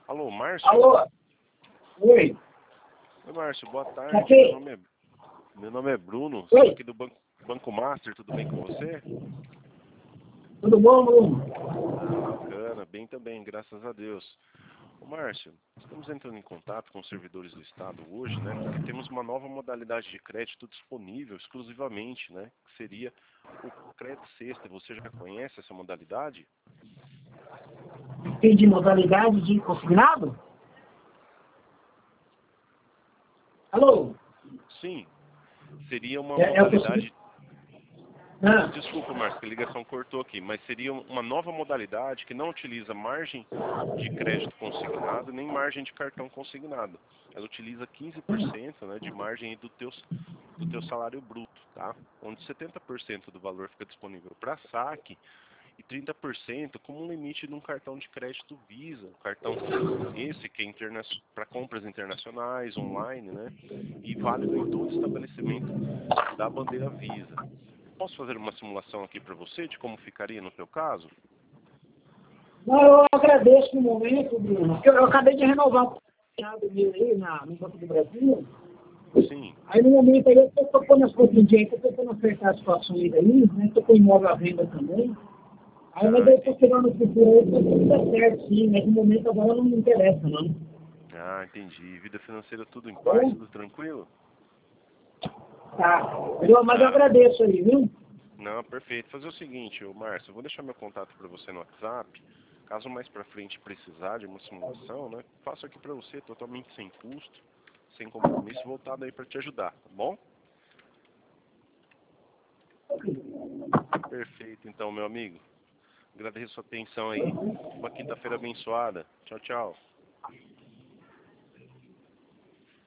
Alô, Márcio? Alô? Oi. Oi, Márcio, boa tarde. Aqui. Meu nome é Bruno, Oi. sou aqui do Banco Master, tudo bem com você? Tudo bom, Bruno? Ah, bacana, bem também, graças a Deus. Ô, Márcio, estamos entrando em contato com os servidores do Estado hoje, né? Porque temos uma nova modalidade de crédito disponível exclusivamente, né? Que seria o crédito sexta. Você já conhece essa modalidade? Tem de modalidade de consignado? Alô? Sim, seria uma É o modalidade. Ah, Desculpa, Márcio, que a ligação cortou aqui, mas seria uma nova modalidade que não utiliza margem de crédito consignado nem margem de cartão consignado. Ela utiliza 15%, né, de margem do teu salário bruto, tá? Onde 70% do valor fica disponível para saque e 30% como um limite de um cartão de crédito Visa, um cartão esse que é para compras internacionais, online, né? E válido em todo estabelecimento da bandeira Visa. Posso fazer uma simulação aqui para você de como ficaria no teu caso? não, eu agradeço no momento, Bruno, porque eu acabei de renovar o consignado meu aí no Banco do Brasil. Sim. Aí no momento aí eu estou pondo as coisas em dia, estou tentando acertar a situação aí, né? Estou com imóvel à venda também. Aí mas Ah, eu estou entendi. chegando no futuro aí, para tudo dar certo, sim, mas no momento agora não me interessa, não. Ah, entendi. Vida financeira tudo em Tá paz, bom? tudo tranquilo? Tá. Mas eu Ah, agradeço aí, viu? não, perfeito. Fazer o seguinte, ô Márcio, eu vou deixar meu contato para você no WhatsApp. Caso mais para frente precisar de uma simulação, né? Faço aqui para você totalmente sem custo, sem compromisso, voltado aí para te ajudar, tá bom? Perfeito, então, meu amigo. Agradeço a sua atenção aí. Uma quinta-feira abençoada. Tchau, tchau.